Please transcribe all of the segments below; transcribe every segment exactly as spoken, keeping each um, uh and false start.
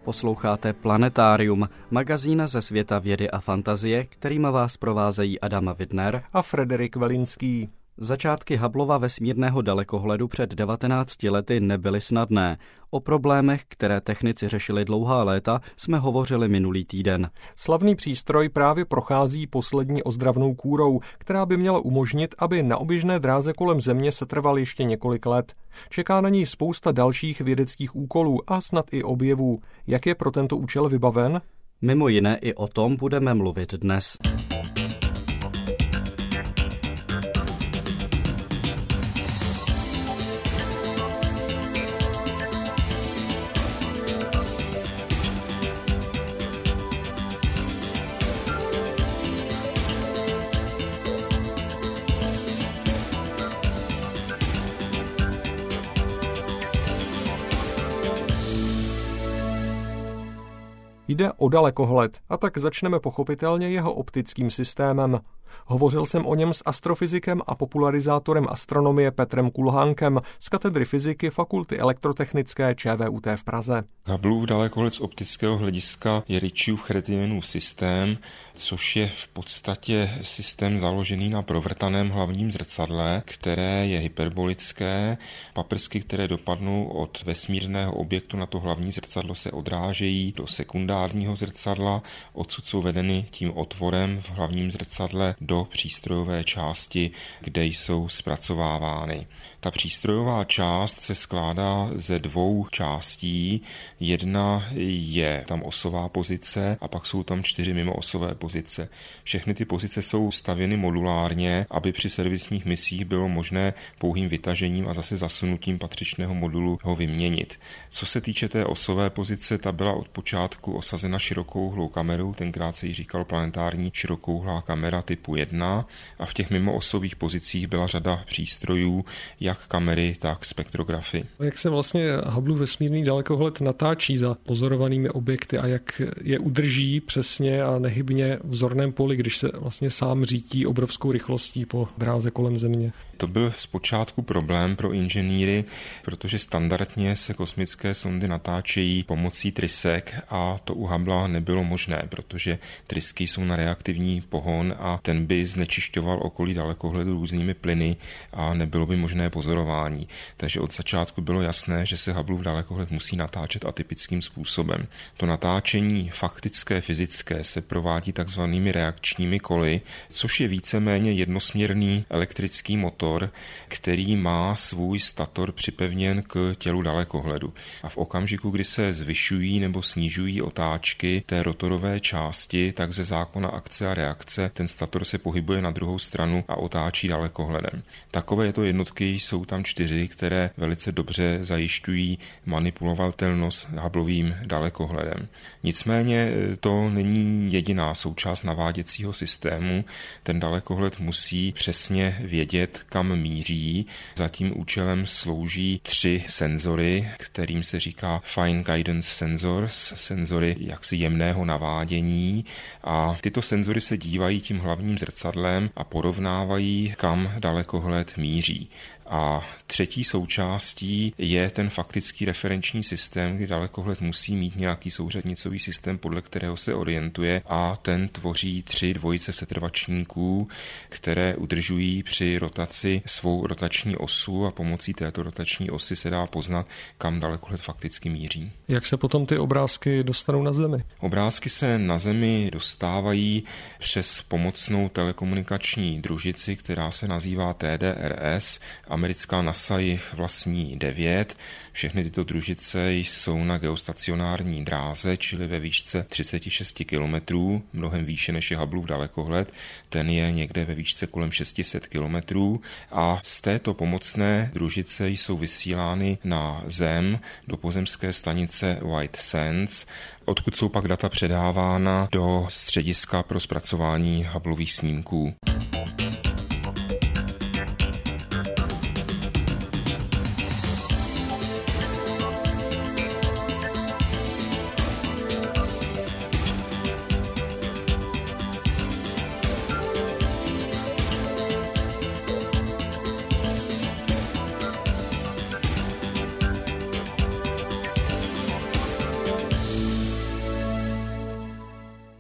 Posloucháte Planetárium, magazín ze světa vědy a fantazie, kterým vás provázejí Adam Widner a Frederik Velinský. Začátky Hubbleova vesmírného dalekohledu před devatenácti lety nebyly snadné. O problémech, které technici řešili dlouhá léta, jsme hovořili minulý týden. Slavný přístroj právě prochází poslední ozdravnou kůrou, která by měla umožnit, aby na oběžné dráze kolem Země setrval ještě několik let. Čeká na něj spousta dalších vědeckých úkolů a snad i objevů. Jak je pro tento účel vybaven? Mimo jiné i o tom budeme mluvit dnes. Jde o dalekohled, a tak začneme pochopitelně jeho optickým systémem. Hovořil jsem o něm s astrofyzikem a popularizátorem astronomie Petrem Kulhánkem z katedry fyziky Fakulty elektrotechnické ČVUT v Praze. Hubbleův dalekohled z optického hlediska je Ritchieův Chrétienův systém, což je v podstatě systém založený na provrtaném hlavním zrcadle, které je hyperbolické. Paprsky, které dopadnou od vesmírného objektu na to hlavní zrcadlo, se odrážejí do sekundárního zrcadla, odsud jsou vedeny tím otvorem v hlavním zrcadle do přístrojové části, kde jsou zpracovávány. Ta přístrojová část se skládá ze dvou částí. Jedna je tam osová pozice a pak jsou tam čtyři mimoosové pozice. Všechny ty pozice jsou stavěny modulárně, aby při servisních misích bylo možné pouhým vytažením a zase zasunutím patřičného modulu ho vyměnit. Co se týče té osové pozice, ta byla od počátku osazena širokouhlou kamerou, tenkrát se jí říkal planetární širokouhlá kamera typu jedna, a v těch mimoosových pozicích byla řada přístrojů, jak kamery, tak spektrografy. Jak se vlastně Hubbleův vesmírný dalekohled natáčí za pozorovanými objekty a jak je udrží přesně a nehybně v zorném poli, když se vlastně sám řítí obrovskou rychlostí po dráze kolem Země? To byl zpočátku problém pro inženýry, protože standardně se kosmické sondy natáčejí pomocí trysek a to u Hubblea nebylo možné, protože trysky jsou na reaktivní pohon a ten by znečišťoval okolí dalekohledu různými plyny a nebylo by možné pozorování. Takže od začátku bylo jasné, že se Hubbleův dalekohled musí natáčet atypickým způsobem. To natáčení faktické fyzické se provádí takzvanými reakčními koly, což je víceméně jednosměrný elektrický motor, který má svůj stator připevněn k tělu dalekohledu. A v okamžiku, kdy se zvyšují nebo snižují otáčky té rotorové části, tak ze zákona akce a reakce ten stator se pohybuje na druhou stranu a otáčí dalekohledem. Takovéto jednotky jsou tam čtyři, které velice dobře zajišťují manipulovatelnost Hubbleovým dalekohledem. Nicméně to není jediná součást naváděcího systému. Ten dalekohled musí přesně vědět, kam míří. Za tím účelem slouží tři senzory, kterým se říká Fine Guidance Sensors, senzory jaksi jemného navádění, a tyto senzory se dívají tím hlavním zrcadlem a porovnávají, kam dalekohled míří. A třetí součástí je ten faktický referenční systém, kdy dalekohled musí mít nějaký souřadnicový systém, podle kterého se orientuje, a ten tvoří tři dvojice setrvačníků, které udržují při rotaci svou rotační osu a pomocí této rotační osy se dá poznat, kam dalekohled fakticky míří. Jak se potom ty obrázky dostanou na Zemi? Obrázky se na Zemi dostávají přes pomocnou telekomunikační družici, která se nazývá T D R S. Americká NASA jich vlastní devět. Všechny tyto družice jsou na geostacionární dráze, čili ve výšce třicet šest kilometrů, mnohem výše než je Hubbleův dalekohled. Ten je někde ve výšce kolem šest set kilometrů a z této pomocné družice jsou vysílány na Zem do pozemské stanice White Sands, odkud jsou pak data předávána do střediska pro zpracování Hubbleových snímků.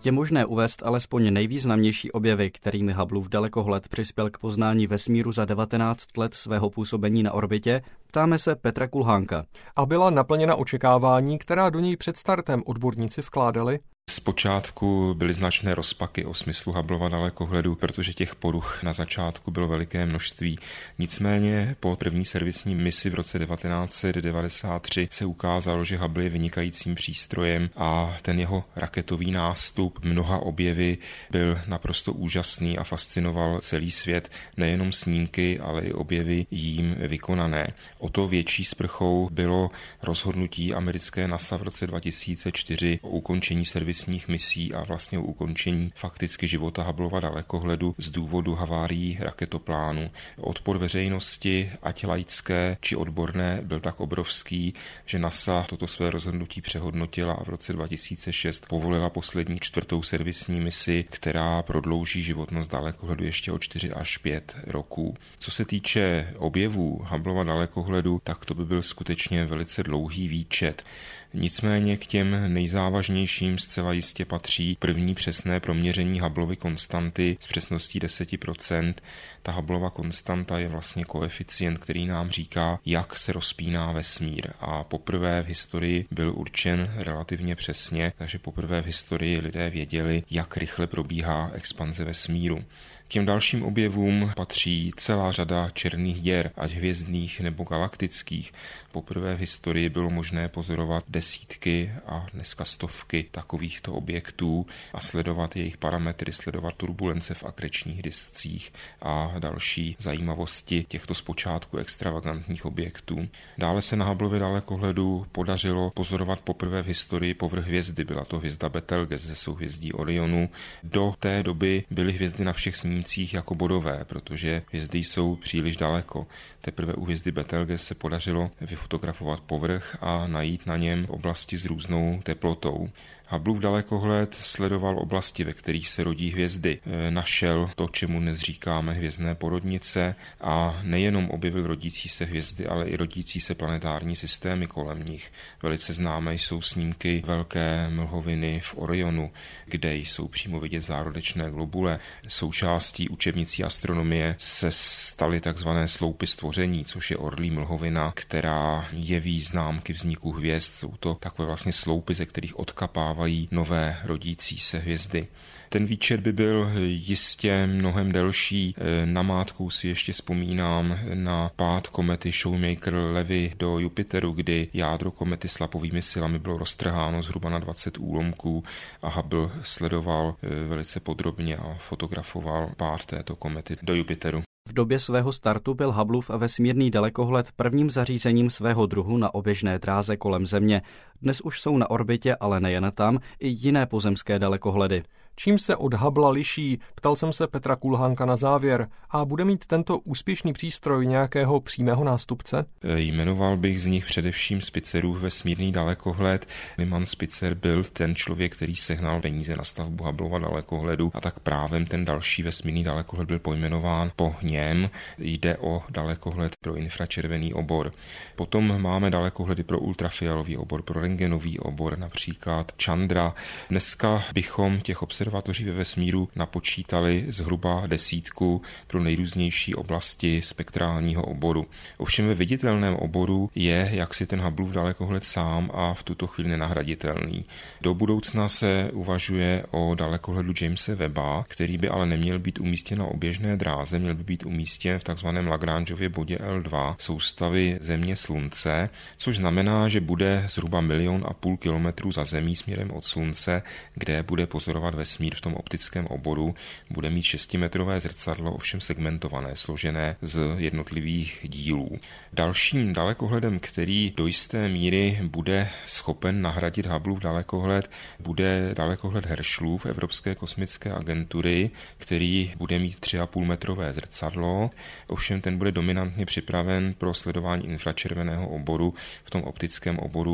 Je možné uvést alespoň nejvýznamnější objevy, kterými Hubbleův dalekohled přispěl k poznání vesmíru za devatenáct let svého působení na orbitě? Ptáme se Petra Kulhánka. A byla naplněna očekávání, která do něj před startem odborníci vkládali? Zpočátku byly značné rozpaky o smyslu Hubbleova dalekohledu, protože těch poruch na začátku bylo veliké množství. Nicméně po první servisní misi v roce devatenáct set devadesát tři se ukázalo, že Hubble je vynikajícím přístrojem a ten jeho raketový nástup, mnoha objevy, byl naprosto úžasný a fascinoval celý svět, nejenom snímky, ale i objevy jím vykonané. O to větší sprchou bylo rozhodnutí americké NASA v roce dva tisíce čtyři o ukončení servisní misí a vlastně o ukončení fakticky života Hubbleova dalekohledu z důvodu havárií raketoplánu. Odpor veřejnosti, ať laické či odborné, byl tak obrovský, že NASA toto své rozhodnutí přehodnotila a v roce dva tisíce šest povolila poslední čtvrtou servisní misi, která prodlouží životnost dalekohledu ještě o čtyři až pět roků. Co se týče objevů Hubbleova dalekohledu, tak to by byl skutečně velice dlouhý výčet. Nicméně k těm nejzávažnějším zcela jistě patří první přesné proměření Hubbleovy konstanty s přesností deset procent. Ta Hubbleova konstanta je vlastně koeficient, který nám říká, jak se rozpíná vesmír. A poprvé v historii byl určen relativně přesně, takže poprvé v historii lidé věděli, jak rychle probíhá expanze vesmíru. K těm dalším objevům patří celá řada černých děr, ať hvězdných nebo galaktických. Poprvé v historii bylo možné pozorovat desítky a dneska stovky takovýchto objektů a sledovat jejich parametry, sledovat turbulence v akrečních discích a další zajímavosti těchto zpočátku extravagantních objektů. Dále se na Hubbleově dalekohledu podařilo pozorovat poprvé v historii povrch hvězdy. Byla to hvězda Betelgeuse ze souhvězdí Orionu. Do té doby byly hvězdy na všech snímcích jako bodové, protože hvězdy jsou příliš daleko. Teprve u hvězdy Betelgeuse se podařilo vyfotografovat povrch a najít na něm oblasti s různou teplotou. Hubbleův dalekohled sledoval oblasti, ve kterých se rodí hvězdy. Našel to, čemu dnes říkáme hvězdné porodnice a nejenom objevil rodící se hvězdy, ale i rodící se planetární systémy kolem nich. Velice známé jsou snímky velké mlhoviny v Orionu, kde jsou přímo vidět zárodečné globule. Součástí učebnicí astronomie se staly takzvané sloupy stvoření, což je orlí mlhovina, která jeví známky vzniku hvězd. Jsou to takové vlastně sloupy, ze kterých odkapá nové rodící se hvězdy. Ten výčet by byl jistě mnohem delší. Namátkou si ještě vzpomínám na pád komety Shoemaker-Levy do Jupiteru, kdy jádro komety s lapovými silami bylo roztrháno zhruba na dvacet úlomků a Hubble sledoval velice podrobně a fotografoval pád této komety do Jupiteru. V době svého startu byl Hubbleův vesmírný dalekohled prvním zařízením svého druhu na oběžné dráze kolem Země. Dnes už jsou na orbitě, ale nejen tam, i jiné pozemské dalekohledy. Čím se od Hubble liší, ptal jsem se Petra Kulhánka na závěr. A bude mít tento úspěšný přístroj nějakého přímého nástupce? Jmenoval bych z nich především Spitzerův vesmírný dalekohled. Lyman Spitzer byl ten člověk, který sehnal peníze na stavbu Hubbleova dalekohledu a tak právem ten další vesmírný dalekohled byl pojmenován po něm. Jde o dalekohled pro infračervený obor. Potom máme dalekohledy pro ultrafialový obor, pro rentgenový obor, například Chandra. Dneska bychom těch observatoří ve vesmíru napočítali zhruba desítku pro nejrůznější oblasti spektrálního oboru. Ovšem ve viditelném oboru je jaksi ten Hubbleův dalekohled sám a v tuto chvíli nenahraditelný. Do budoucna se uvažuje o dalekohledu Jamese Webba, který by ale neměl být umístěn na oběžné dráze, měl by být umístěn v takzvaném Lagrangeově bodě L dva soustavy Země Slunce, což znamená, že bude zhruba milion a půl kilometrů za Zemí směrem od Slunce, kde bude pozorovat vesmír v tom optickém oboru, bude mít šestimetrové zrcadlo, ovšem segmentované, složené z jednotlivých dílů. Dalším dalekohledem, který do jisté míry bude schopen nahradit Hubbleův dalekohled, bude dalekohled Herschelův Evropské kosmické agentury, který bude mít tři a půl metrové zrcadlo, ovšem ten bude dominantně připraven pro sledování infračerveného oboru. V tom optickém oboru bude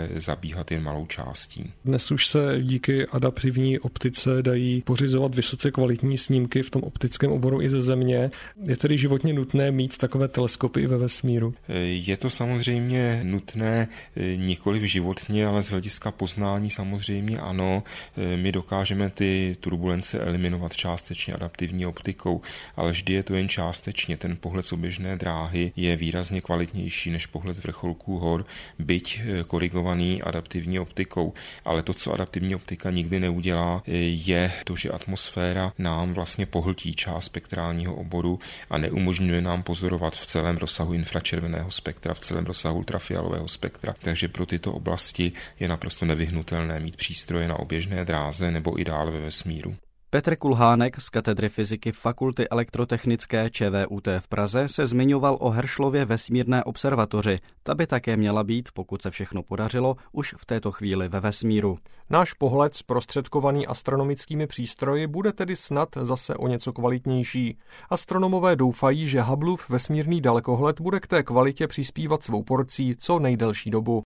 bude zabíhat jen malou částí. Dnes už se díky adaptivní optice dají pořizovat vysoce kvalitní snímky v tom optickém oboru i ze Země. Je tedy životně nutné mít takové teleskopy i ve vesmíru? Je to samozřejmě nutné, nikoli životně, ale z hlediska poznání samozřejmě ano. My dokážeme ty turbulence eliminovat částečně adaptivní optikou, ale vždy je to jen částečně. Ten pohled z oběžné dráhy je výrazně kvalitnější než pohled z vrcholků hor, byť korigovaný adaptivní optikou. Ale to, co adaptivní optika nikdy neudělá, je to, že atmosféra nám vlastně pohltí část spektrálního oboru a neumožňuje nám pozorovat v celém rozsahu infračerveného spektra, v celém rozsahu ultrafialového spektra. Takže pro tyto oblasti je naprosto nevyhnutelné mít přístroje na oběžné dráze nebo i dále ve vesmíru. Petr Kulhánek z katedry fyziky Fakulty elektrotechnické ČVUT v Praze se zmiňoval o Herschlově vesmírné observatoři. Ta by také měla být, pokud se všechno podařilo, už v této chvíli ve vesmíru. Náš pohled zprostředkovaný astronomickými přístroji bude tedy snad zase o něco kvalitnější. Astronomové doufají, že Hubbleův vesmírný dalekohled bude k té kvalitě přispívat svou porcí co nejdelší dobu.